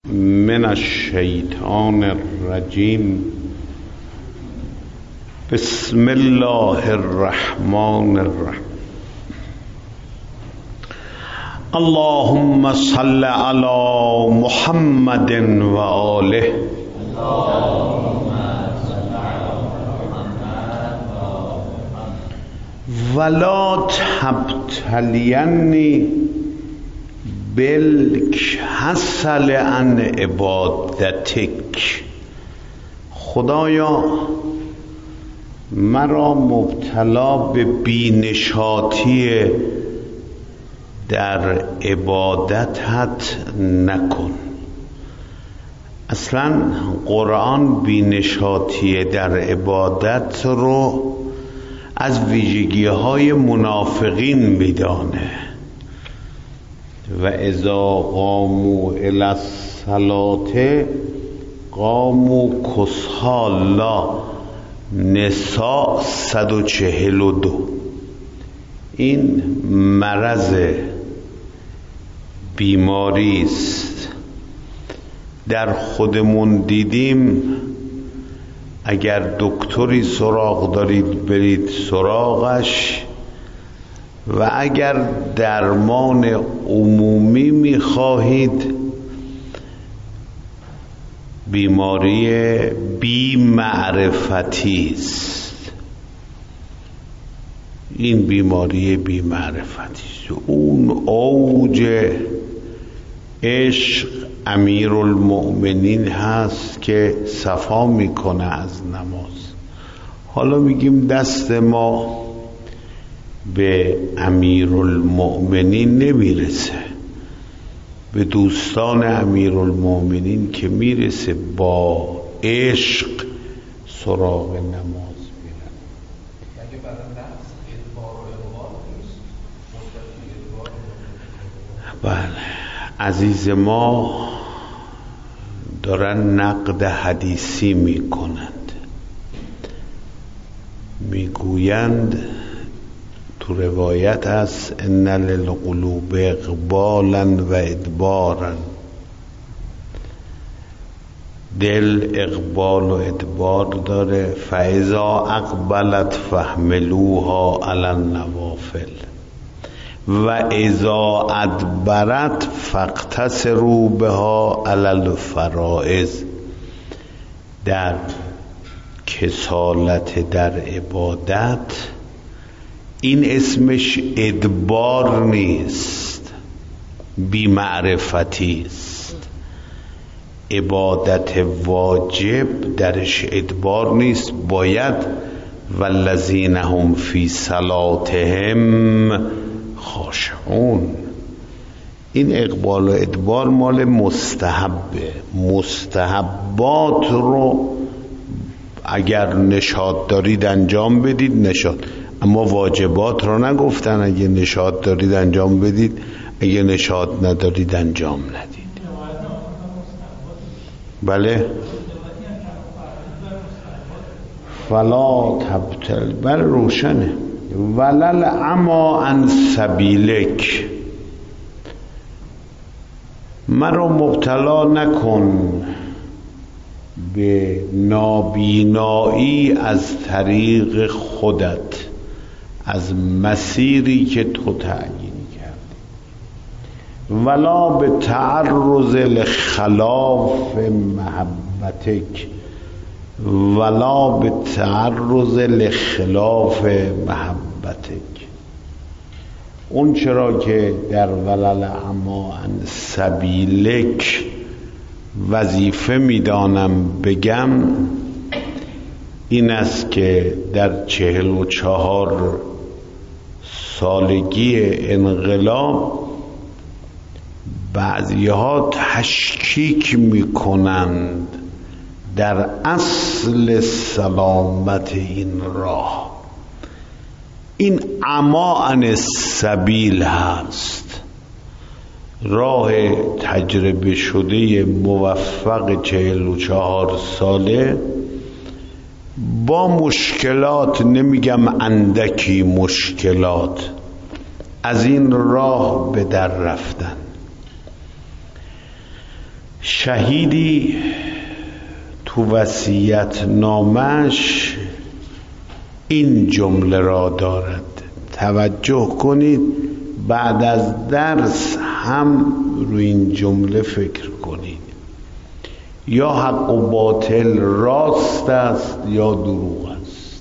من الشیطان الرجیم. بسم الله الرحمن الرحیم. اللهم صل علی محمد و آله. ولا تبتلینی بالکسل عن عبادتک. خدایا مرا مبتلا به بینشاطی در عبادتت نکن. اصلا قرآن بینشاطی در عبادت رو از ویژگی های منافقین میدانه. و اذا قاموا الی الصلاة قاموا کسالا. نساء 142. این مرض بیماری است، در خودمون دیدیم. اگر دکتری سراغ دارید برید سراغش، و اگر درمان عمومی میخواهید، بیماری بی‌معرفتی است. این بیماری بی‌معرفتی است. اون اوج عشق امیرالمؤمنین هست که صفا میکنه از نماز. حالا میگیم دست ما به امیرالمؤمنین نمیرسه، به دوستان امیرالمؤمنین که میرسه با عشق سراغ نماز میرن. بله عزیز ما دارن نقد حدیثی میکنند، میگویند تو روایت هست ان للقلوب اقبالا و ادبارا. دل اقبال و ادبار داره. فاذا اقبلت فاحملوها علی النوافل و اذا ادبرت فاقتصروا بها علی الفرائض. در کسالت در عبادت این اسمش ادبار نیست، بی‌معرفتی است. عبادت واجب درش ادبار نیست، باید والذین هم فی صلاتهم خاشعون. این اقبال و ادبار مال مستحبه. مستحبات رو اگر نشاط دارید انجام بدید، نشاط. اما واجبات رو نگفتن اگه نشاط دارید انجام بدید، اگه نشاط ندارید انجام ندید. بله فلا تبتل، بر روشنه. ولل اما عن سبیلک. مرا مبتلا نکن به نابینایی از طریق خودت، از مسیری که تو تعیین کردی. ولا به تعرض لخلاف محبتک. ولا به تعرض لخلاف محبتک. اون چرا که در ولل اما عن سبیلک وظیفه میدانم بگم این است که در 44 سالگی انقلاب بعضی‌ها تشکیک میکنند در اصل سلامت این راه. این اما عن السبیل هست، راه تجربه شده موفق 44 ساله با مشکلات، نمیگم اندکی مشکلات، از این راه به در رفتن. شهیدی تو وصیت نامش این جمله را دارد، توجه کنید، بعد از درس هم روی این جمله فکر کنید. یا حق و باطل راست است یا دروغ است،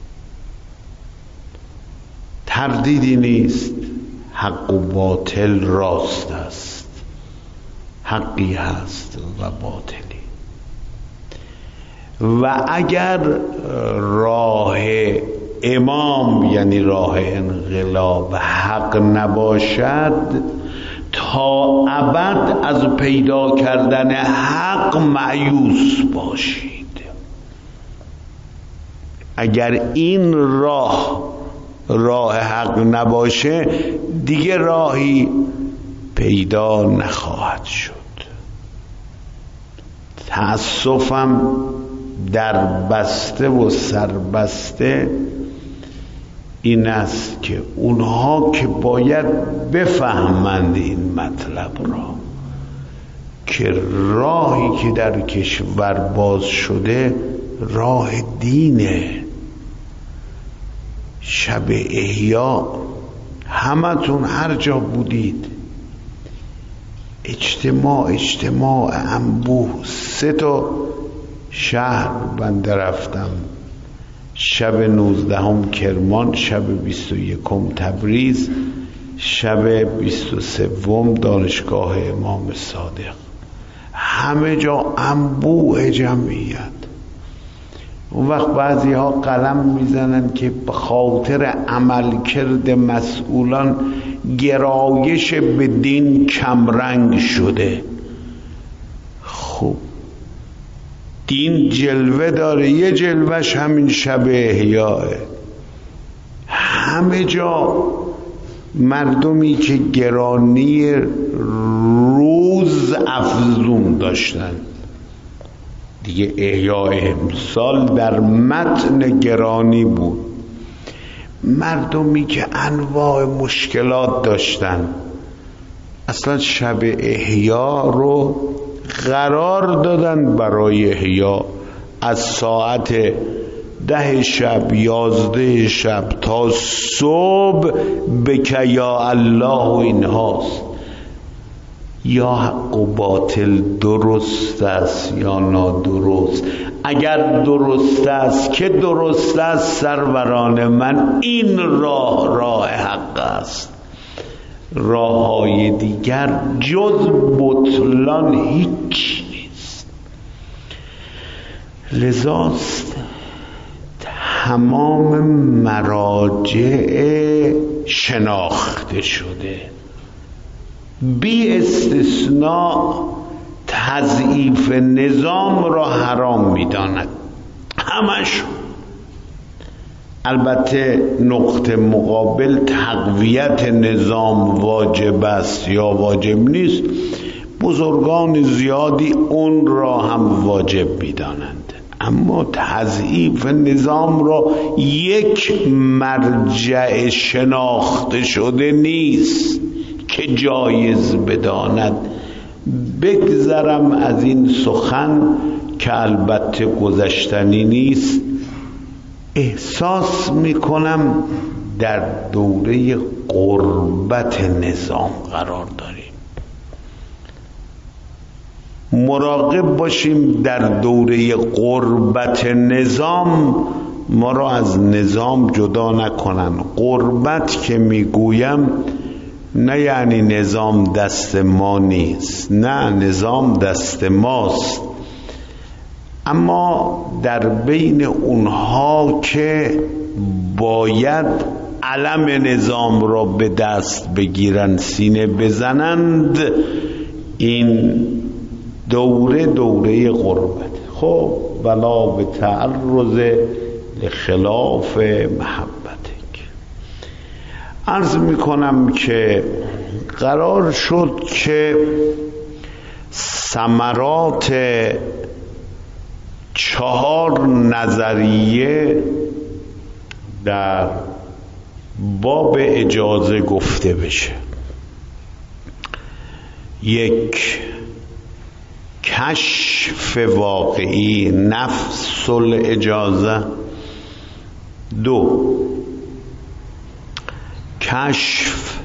تردیدی نیست، حق و باطل راست است، حقی هست و باطلی. و اگر راه امام یعنی راه انقلاب حق نباشد، تا ابد از پیدا کردن حق مایوس باشید. اگر این راه حق نباشه، دیگه راهی پیدا نخواهد شد. تأسفم در بسته و سربسته این است که اونها که باید بفهمند این مطلب را، که راهی که در کشور باز شده راه دینه. شب احیا همتون هر جا بودید، اجتماع انبوه، 3 شهر بنده رفتم، شب 19 کرمان، شب 21 تبریز، شب 23 دانشگاه امام صادق، همه جا انبوه جمعیت. اون وقت بعضی ها قلم میزنن که به خاطر عملکرد مسئولان گرایش به دین کمرنگ شده. خب دین جلوه داره، یه جلوهش همین شب احیاه. همه جا مردمی که گرانی روز افزون داشتن، دیگه احیاء امسال در متن گرانی بود. مردمی که انواع مشکلات داشتن، اصلا شب احیا رو قرار دادن برای احیا از ساعت 10 شب 11 شب تا صبح، بک یا الله و اینهاست. یا حق و باطل درست است یا نادرست؟ اگر درست است که درست است سروران من، این راه حق است. راه‌های دیگر جز بطلان هیچ نیست. لذاست تمام مراجع شناخته شده بی استثناء تضعیف نظام را حرام می‌داند، همشون. البته نقطه مقابل تقویت نظام واجب است یا واجب نیست، بزرگان زیادی اون را هم واجب می‌دانند، اما تضعیف نظام را یک مرجع شناخته شده نیست که جایز بداند. بگذرم از این سخن که البته گذشتنی نیست. احساس میکنم در دوره غربت نظام قرار داریم. مراقب باشیم در دوره غربت نظام ما را از نظام جدا نکنن. غربت که میگویم نه یعنی نظام دست ما نیست، نه، نظام دست ماست، اما در بین اونها که باید علم نظام را به دست بگیرن، سینه بزنند، این دوره غربت. خب بلا به تعرض لخلاف محبتک. عرض میکنم که قرار شد که ثمرات 4 نظریه در باب اجازه گفته بشه. 1، کشف واقعی نفس الاجازه. 2 کشف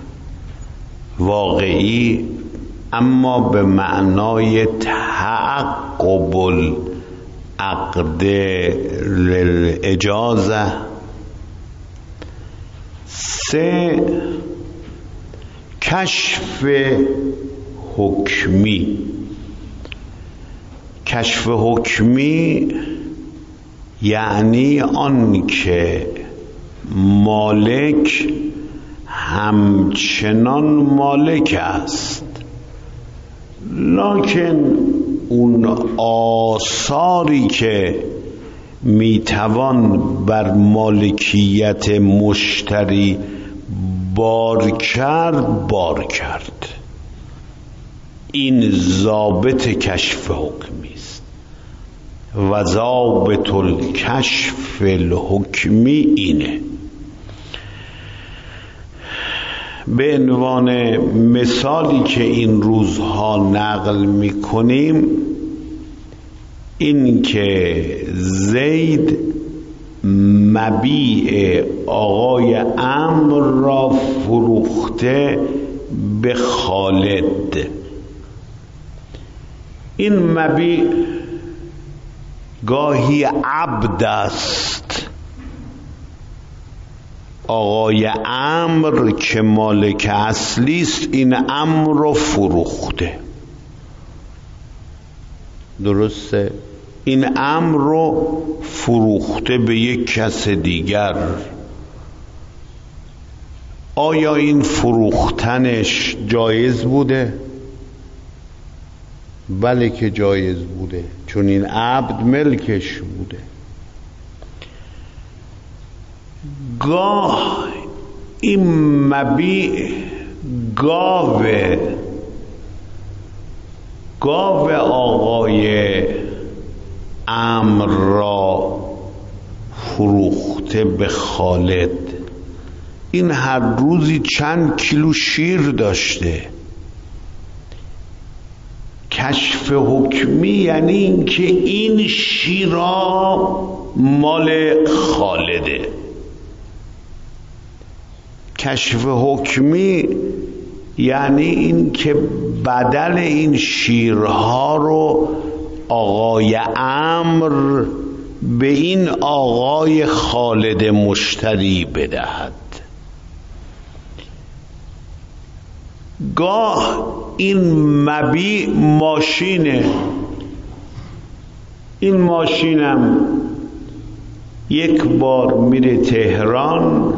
واقعی اما به معنای تعقب العقد للاجازه. 3 کشف حکمی. کشف حکمی یعنی آن که مالک همچنان مالک است، لکن اون آثاری که میتوان بر مالکیت مشتری بار کرد. این ضابط کشف حکمی است و ضابط الکشف الحکمی اینه. به عنوان مثالی که این روزها نقل میکنیم، این که زید مبیع آقای عمرو را فروخته به خالد. این مبیع گاهی عبد است. آقای عمرو که مالک اصلی است این عمرو رو فروخته. درسته؟ این عمرو رو فروخته به یک کس دیگر. آیا این فروختنش جایز بوده؟ بله که جایز بوده، چون این عبد ملکش بوده. گاه این مبیع گاو آقای عمرو را فروخته به خالد. این هر روزی چند کیلو شیر داشته. کشف حکمی یعنی این که این شیرها مال خالده. کشف حکمی یعنی این که بدل این شیرها رو آقای عمرو به این آقای خالد مشتری بدهد. گاه این مبیع ماشینه. این ماشینم یک بار میره تهران،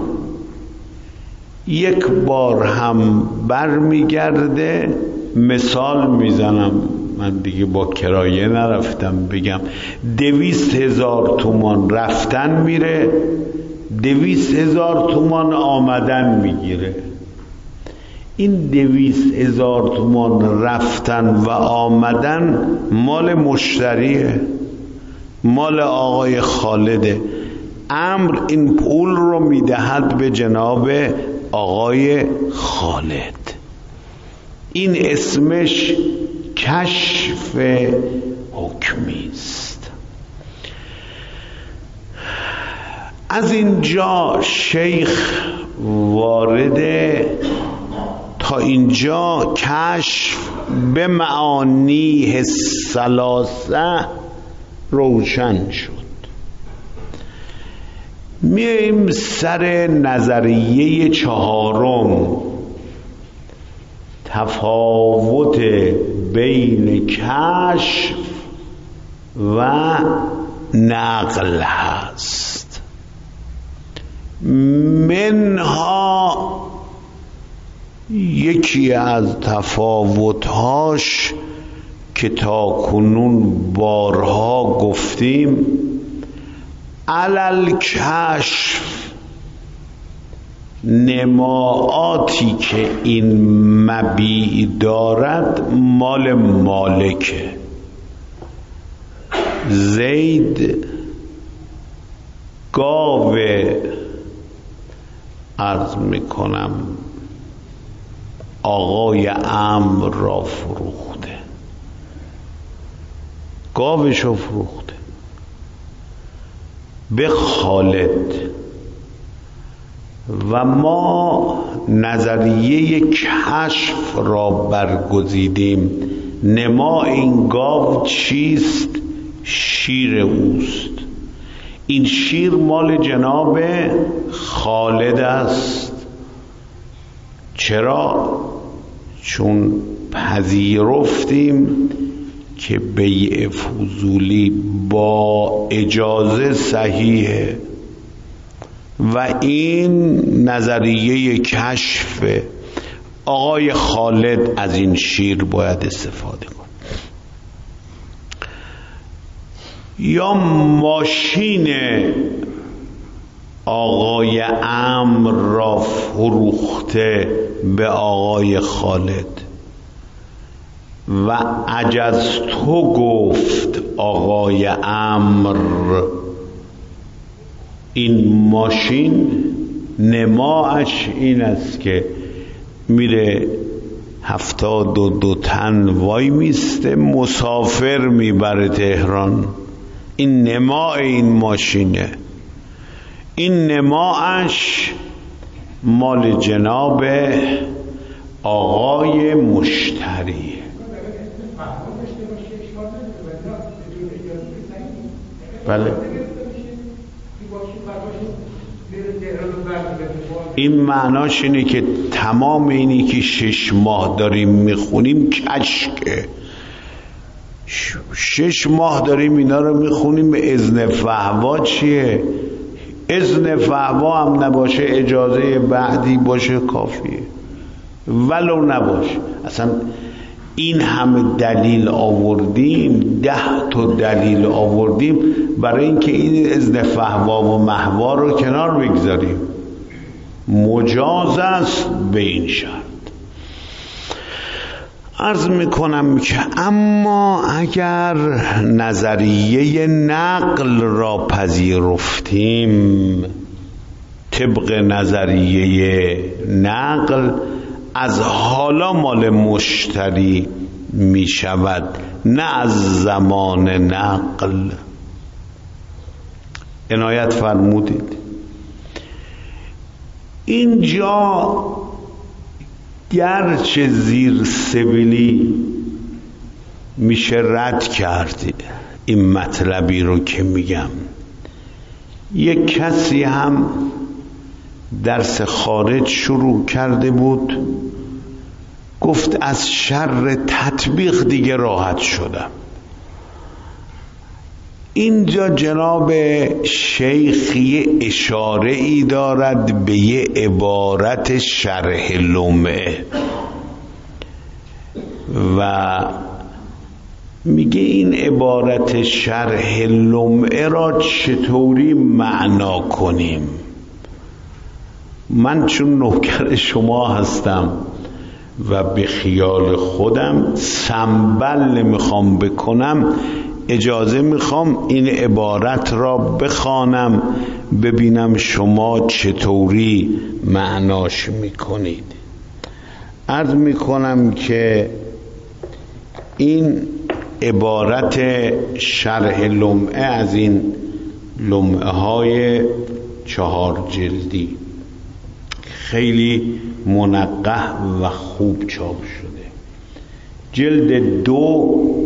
یک بار هم برمیگرده. مثال میزنم، من دیگه با کرایه نرفتم بگم 200,000 تومان رفتن میره، 200,000 تومان آمدن میگیره. این 200,000 تومان رفتن و آمدن مال مشتریه، مال آقای خالده. عمرو این پول رو میدهد به جناب آقای خالد. این اسمش کشف حکمی است. از اینجا شیخ وارده تا اینجا کشف به معانی الثلاثه روشن شد. میایم سر نظریه 4، تفاوت بین کشف و نقل هست. منها یکی از تفاوتهاش که تا کنون بارها گفتیم، علل کشف نماعاتی که این مبیع دارد مال مالکه. زید گاو عرض میکنم آقای عمرو را فروخته. گاوشو فروخته به خالد. و ما نظریه کشف را برگزیدیم. نما این گاو چیست؟ شیر اوست. این شیر مال جناب خالد است. چرا؟ چون پذیرفتیم که بیع فضولی با اجازه صحیحه و این نظریه کشف. آقای خالد از این شیر باید استفاده کن. یا ماشین آقای عمرو را فروخته به آقای خالد و عجز تو گفت آقای عمرو این ماشین نماش این است که میره 72 تن وای میسته مسافر میبره تهران. این نما این ماشینه. این نماش مال جناب آقای مشتری. بله این معناش اینه که تمام اینی که 6 ماه داریم میخونیم کشکه. 6 ماه داریم اینا رو میخونیم. به اذن فحوا چیه؟ اذن فحوا هم نباشه اجازه بعدی باشه کافیه، ولو نباشه. اصلا این همه دلیل آوردیم، 10 تا دلیل آوردیم برای اینکه این اذن فحوا و محوا رو کنار بگذاریم. مجاز است به این شرط. عرض میکنم که اما اگر نظریه نقل را پذیرفتیم، طبق نظریه نقل از حالا مال مشتری می شود نه از زمان نقل. عنایت فرمودید. اینجا گرچه زیر سبیلی میشه رد کرد این مطلبی رو که میگم، یک کسی هم درس خارج شروع کرده بود گفت از شر تطبیق دیگه راحت شدم. اینجا جناب شیخی اشاره ای دارد به یه عبارت شرح لمعه و میگه این عبارت شرح لمعه را چطوری معنا کنیم. من چون نوکر شما هستم و به خیال خودم سنبل نمیخوام بکنم، اجازه میخوام این عبارت را بخوانم ببینم شما چطوری معناش میکنید. عرض میکنم که این عبارت شرح لمعه از این لمعه های 4 جلدی خیلی منقح و خوب چاپ شده. جلد 2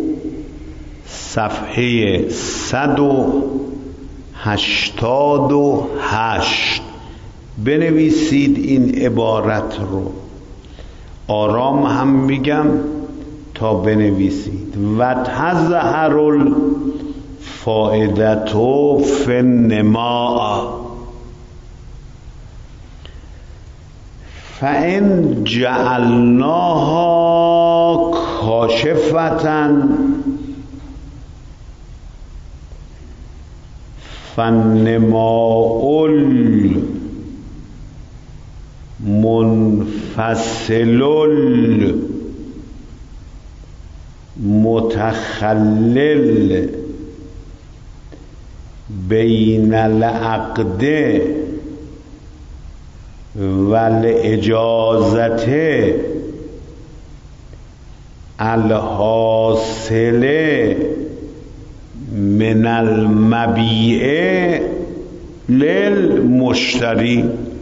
صفحه 188 بنویسید این عبارت رو. آرام هم میگم تا بنویسید. و تظهر الفائدة فی النماء فإن جعلناها کاشفة فالنماء المنفصل المتخلل بین العقد والاجازت الحاصل المبیع للمشتری.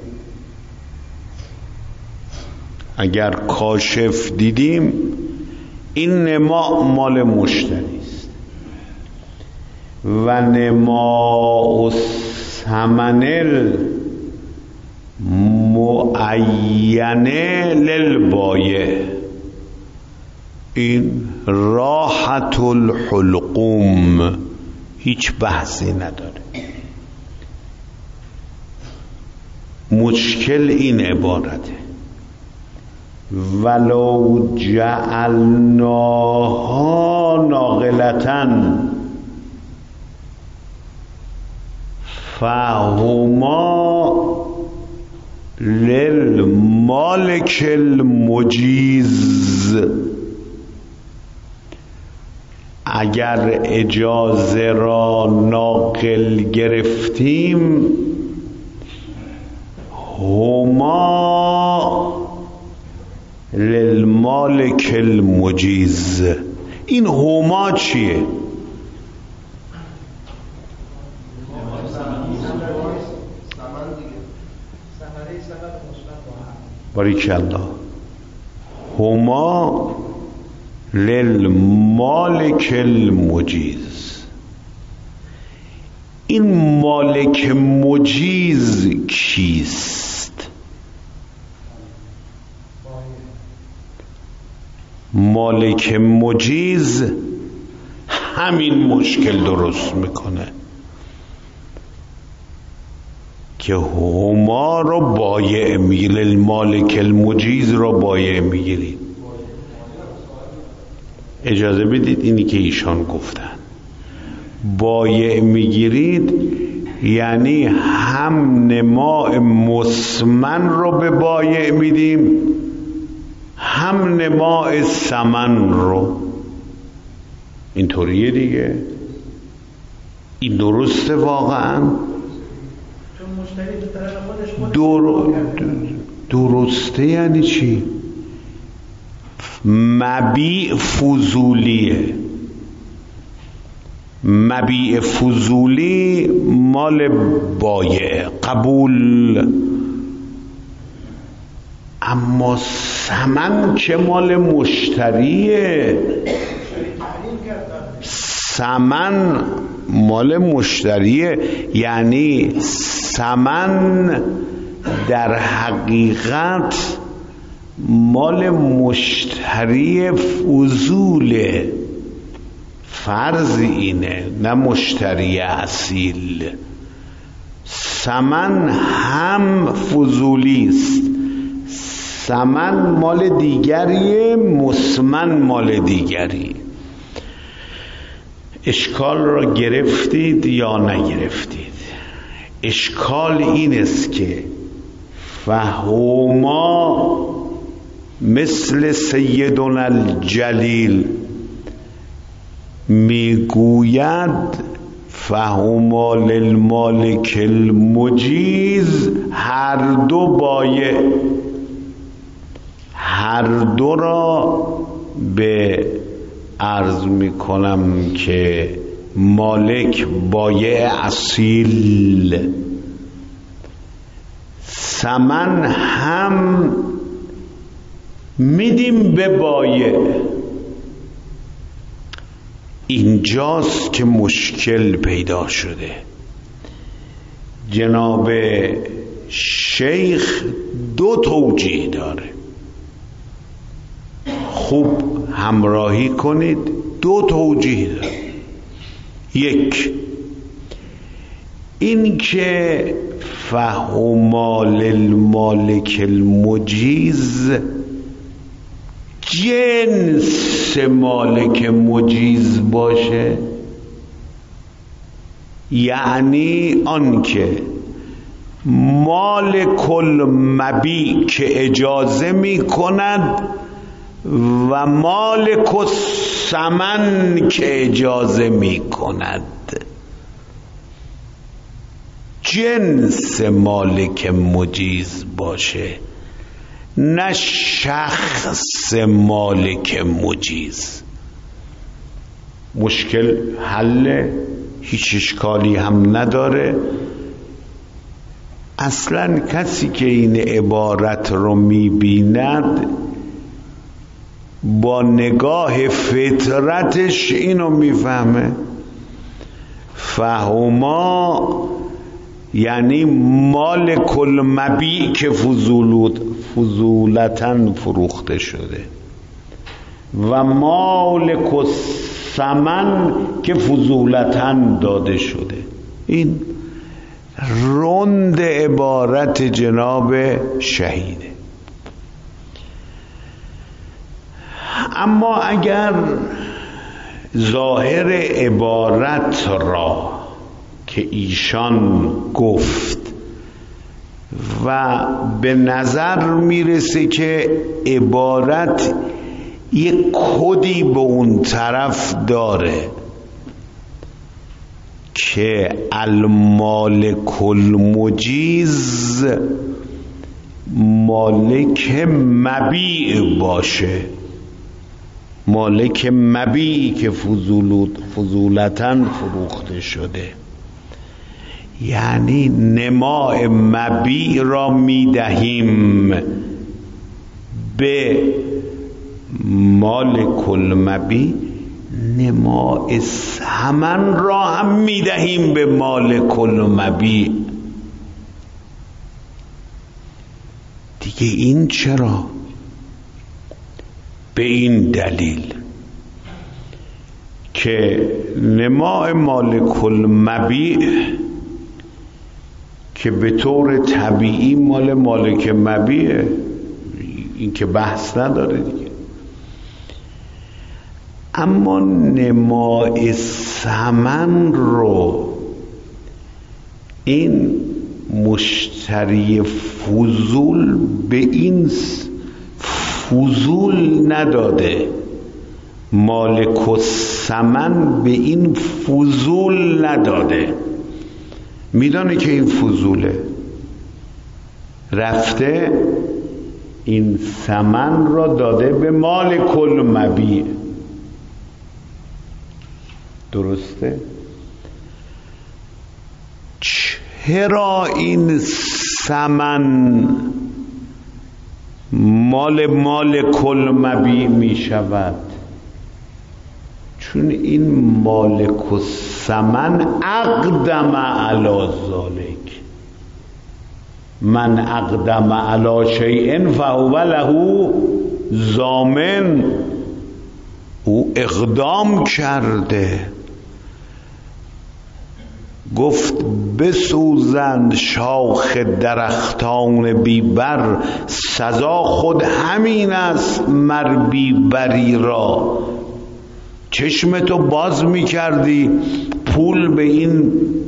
اگر کاشف دیدیم این نما مال مشتری است و نما ثمن المعینه للبایع، این راحت الحلقوم، هیچ بحثی نداره. مشکل این عبارته: ولو جعلناها ناقلتن فهما للمالک المجیز. اگر اجازه را ناقل گرفتیم هما للمالک المجیز. این هما چیه؟ باریکالله. هما للمالک المجیز. این مالک مجیز کیست؟ مالک مجیز همین مشکل درست میکنه که هما رو بایع میگیرید، المالک المجیز رو بایع میگیرید. اجازه بدید اینی که ایشان گفتن بایع میگیرید یعنی هم نماء مثمن رو به بایع میدیم هم نماء ثمن رو. اینطوریه دیگه. این درسته واقعا؟ درسته یعنی چی؟ مبیع فضولیه. مبیع فضولی مال بایع، قبول. اما ثمن که مال مشتریه. ثمن مال مشتریه، یعنی ثمن در حقیقت مال مشتری فضوله. فرض اینه، نه مشتری اصیل. ثمن هم فضولی است، ثمن مال دیگریه، مثمن مال دیگری. اشکال را گرفتید یا نگرفتید؟ اشکال این است که فهما مثل سیدنا الجلیل میگوید فهما للمالک المجیز، هر دو بایع، هر دو را به عرض میکنم که مالک بایع اصیل، ثمن هم میدیم به بایع. اینجاست که مشکل پیدا شده. جناب شیخ دو توجیه داره، خوب همراهی کنید. دو توجیه داره. یک، این که فهما للمالک المجیز جنس مالک مجیز باشه، یعنی آنکه مالک المبیع که اجازه می کند و مالک الثمن که اجازه می کند، جنس مالک مجیز باشه، نه شخص مالک مجیز. مشکل حل هیچ اشکالی هم نداره. اصلا کسی که این عبارت رو میبیند با نگاه فطرتش اینو میفهمه. فهما یعنی مال کل مبیع که فضولتاً فروخته شده و مال کل ثمن که فضولتاً داده شده. این رند عبارت جناب شهیده. اما اگر ظاهر عبارت را که ایشان گفت و به نظر میرسه که عبارت یک کدی به اون طرف داره که المالک المجیز مالک مبیع باشه، مالک مبیعی که فضولتاً فروخته شده، یعنی نماء مبیع را میدهیم به مالک المبیع، نماء ثمن را هم میدهیم به مالک المبیع. دیگه این چرا؟ به این دلیل که نماء مالک المبیع که به طور طبیعی مال مالک مبیعه، این که بحث نداره دیگه، اما نماء ثمن رو این مشتری فضول به این فضول نداده، مالک الثمن به این فضول نداده، میدانه که این فضوله، رفته این ثمن را داده به مالک المبیع. درسته؟ چرا این ثمن مال مالک المبیع می شود؟ چون این مالک الثمن اقدم علی ذلک، من اقدم علی شیء فهو له ضامن، او اقدام کرده، گفت بسوزند شاخ درختان بیبر، سزا خود همین است مر بیبری را. چشمتو باز میکردی پول به این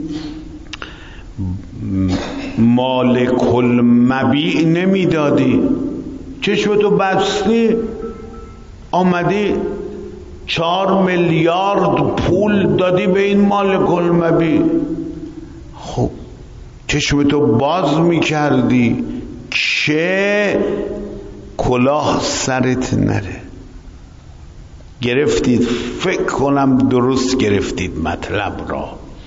مالک المبیع نمیدادی، چشمتو بستی آمدی 4 میلیارد پول دادی به این مالک المبیع. خب چشمتو باز میکردی که کلاه سرت نره. گرفتید، فکر کنم درست گرفتید مطلب را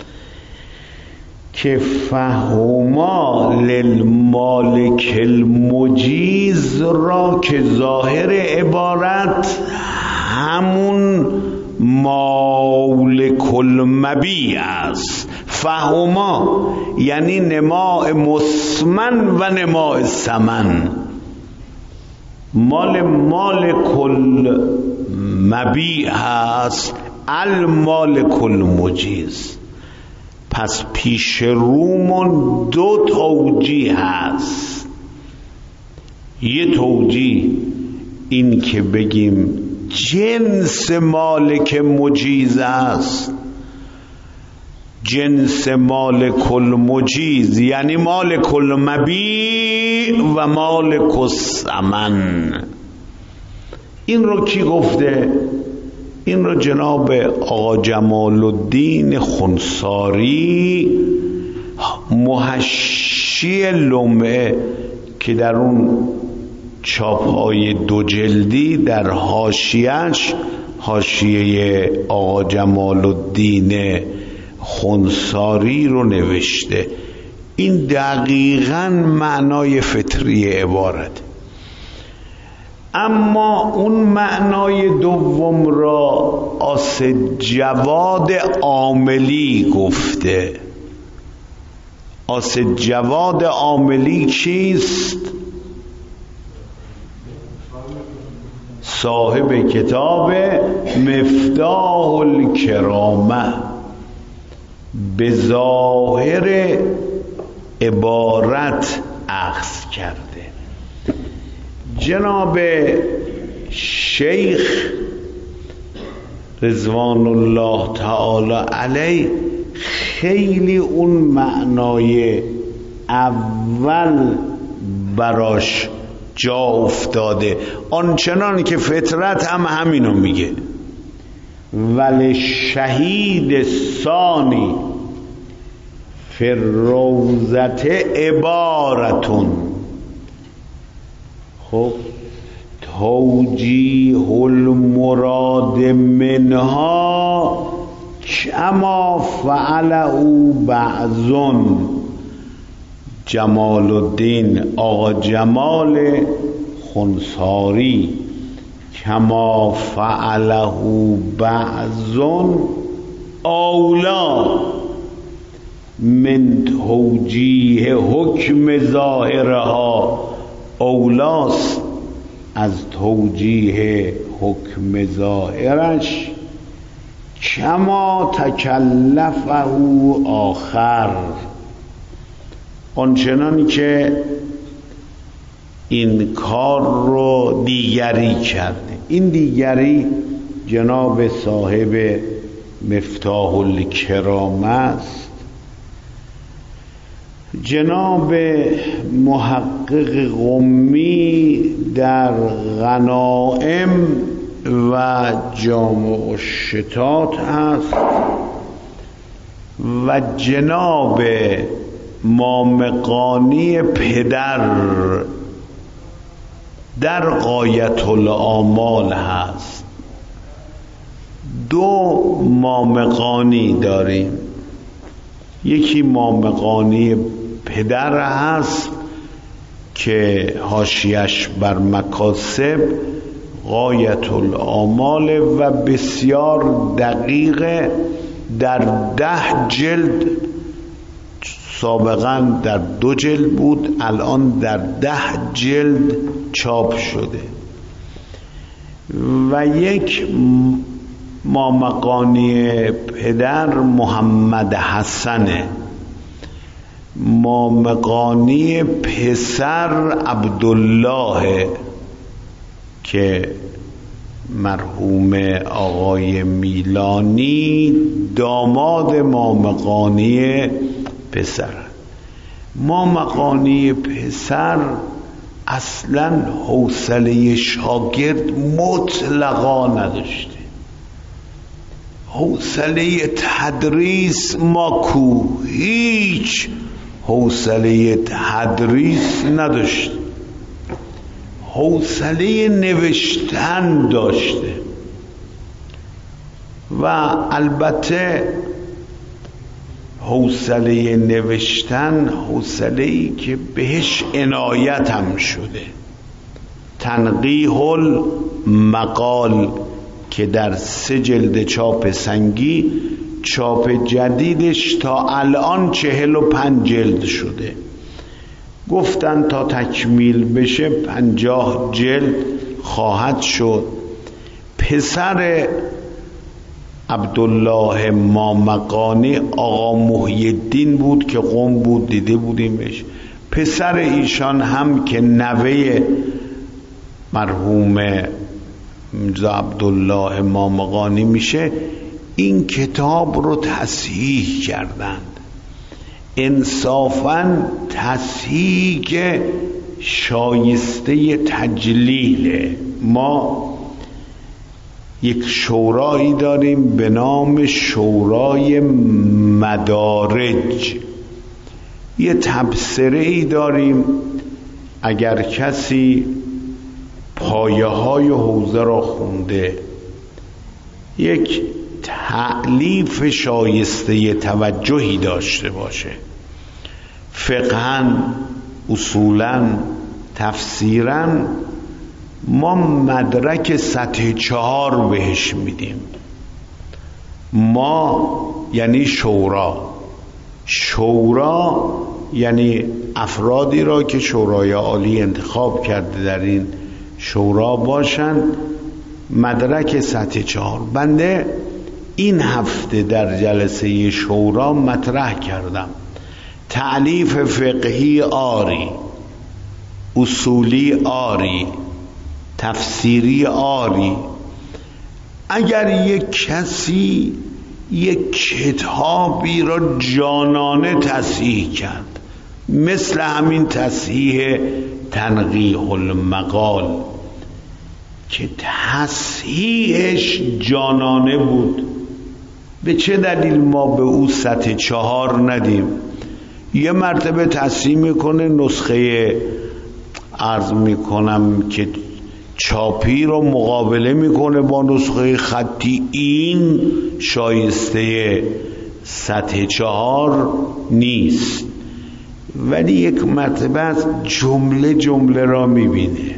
که فهما للمالک المجیز را که ظاهر عبارت همون مالک المبیع است. فهما یعنی نماء مثمن و نماء ثمن، مال مالک المبیع است، المالک المجیز. پس پیش رومون 2 توجیه هست. یه توجیه این که بگیم جنس مالک مجیز است، جنس مالک المجیز یعنی مالک المبیع و مالک الثمن. این رو کی گفته؟ این رو جناب آقا جمال الدین خنثاری محشی لمعه که در اون چاپ‌های 2 جلدی در حاشیه‌اش، حاشیه آقا جمال الدین خنثاری رو نوشته. این دقیقاً معنای فطری عبارت. اما اون معنای دوم را آسدجواد عاملی گفته. آسدجواد عاملی چیست؟ صاحب کتاب مفتاح الکرامه به ظاهر عبارت اخذ کرده. جناب شیخ رضوان الله تعالی علیه خیلی اون معنای اول براش جا افتاده، آنچنان که فطرت هم همینو میگه. ولی شهید ثانی فی الروضة عبارتون. خب توجیه المراد منها کما فعله بعضون. جمال الدین آقا جمال خنثاری کما فعله بعضون اولا من توجیه حکم ظاهرها، اولاست از توجیه حکم ظاهرش. کما تکلفه آخر، آنچنانی که این کار رو دیگری کرده. این دیگری جناب صاحب مفتاح الکرامه است. جناب محقق قمی در غنائم و جامع الشتات هست و جناب مامقانی پدر در غایت الآمال هست. دو مامقانی داریم، یکی مامقانی پدر هست که حاشیه‌اش بر مکاسب غایت الآمال و بسیار دقیقه، در 10 جلد، سابقا در 2 جلد بود، الان در 10 جلد چاپ شده. و یک مامقانی پدر محمد حسنه، مامقانی پسر عبدالله که مرحوم آقای میلانی داماد مامقانی پسر. مامقانی پسر اصلا حوصله شاگرد مطلقا نداشته، حوصله تدریس ماکو، هیچ حوصله تدریس نداشته، حوصله نوشتن داشته. و البته حوصله نوشتن حوصله‌ای که بهش عنایت هم شده. تنقیح المقال که در 3 جلد چاپ سنگی، چاپ جدیدش تا الان 45 جلد شده. گفتن تا تکمیل بشه 50 جلد خواهد شد. پسر عبدالله مامقانی آقا محی الدین بود که قم بود، دیده بودیمش. پسر ایشان هم که نوه مرحوم میرزا عبدالله مامقانی میشه، این کتاب رو تصحیح کردند. انصافاً تصحیح که شایسته تجلیله. ما یک شورایی داریم به نام شورای مدارج، یه تبصره‌ای داریم اگر کسی پایه های حوزه را خونده، یک تألیف شایسته توجهی داشته باشه. فقهاً، اصولاً، تفسیراً ما مدرک سطح 4 بهش میدیم. ما یعنی شورا یعنی افرادی را که شورای عالی انتخاب کرده در این شورا باشند، مدرک سطح 4. بنده این هفته در جلسه شورا مطرح کردم تألیف فقهی آری، اصولی آری، تفسیری آری. اگر یک کسی یک کتابی را جانانه تصحیح کرد، مثل همین تصحیح تنقیح المقال که تصحیحش جانانه بود، به چه دلیل ما به او سطح 4 ندیم؟ یه مرتبه تصحیح میکنه، نسخه عرض میکنم که چاپی رو مقابله میکنه با نسخه خطی، این شایسته سطح 4 نیست. ولی یک مرتبه از جمله را میبینه،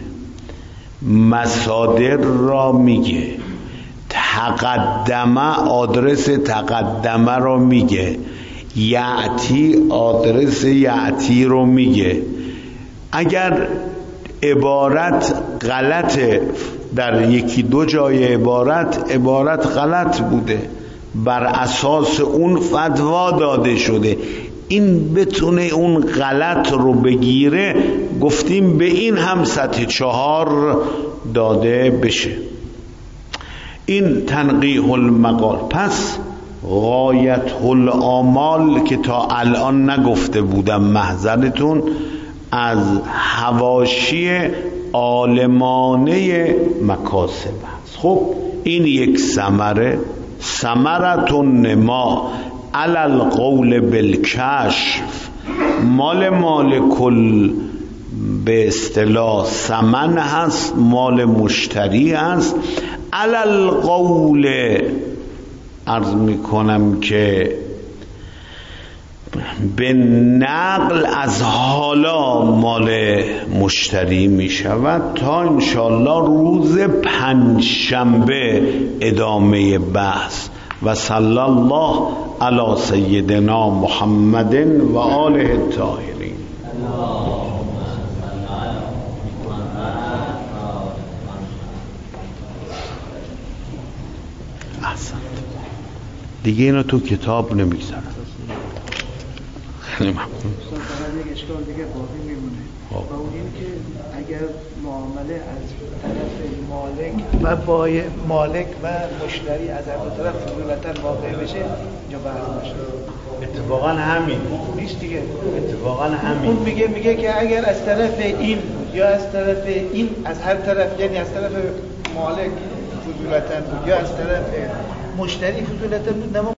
مصادر را میگه، تقدمه آدرس تقدمه را میگه، یعتی آدرس یعتی رو میگه. اگر عبارت غلطه، در یکی دو جای عبارت غلط بوده، بر اساس اون فتوا داده شده، این بتونه اون غلط رو بگیره، گفتیم به این هم سطح 4 داده بشه. این تنقیح المقال. پس غایت الآمال که تا الان نگفته بودم، محضرتون، از حواشی عالمانه مکاسب هست. خب این یک ثمرة النما علی القول بالکشف، مال کل به اصطلاح ثمن هست، مال مشتری هست. علی القول عرض میکنم که به نقل از حالا مال مشتری می شود تا انشالله روز پنجشنبه ادامه بحث. و صلی الله علی سیدنا محمد و آله الطاهرین. احسنت. دیگه اینو تو کتاب نمیگذارم. خیلی ممنون. یک اشکال دیگه باقی میمونه و اون این که اگر معامله از طرف مالک و مشتری از هر دو طرف فضولتا واقع بشه یا بحث نشه. اتفاقا همین نیست دیگه. اتفاقا همین. اون میگه که اگر از طرف این یا از طرف این، از هر طرف، یعنی از طرف مالک فضولتا بود یا از طرف مشتری فضولتا بود،